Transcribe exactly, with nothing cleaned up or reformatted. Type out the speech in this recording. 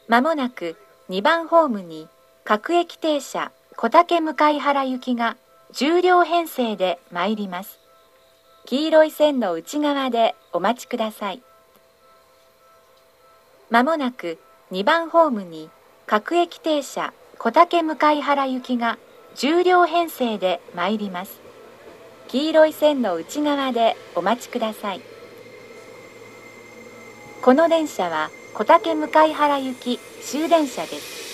まもなくにばんホームに各駅停車小竹向原行きがじゅうりょう編成で参ります。黄色い線の内側でお待ちください。まもなくにばんホームに各駅停車小竹向原行きがじゅうりょう編成で参ります。黄色い線の内側でお待ちください。この電車は小竹向原行き終電車です。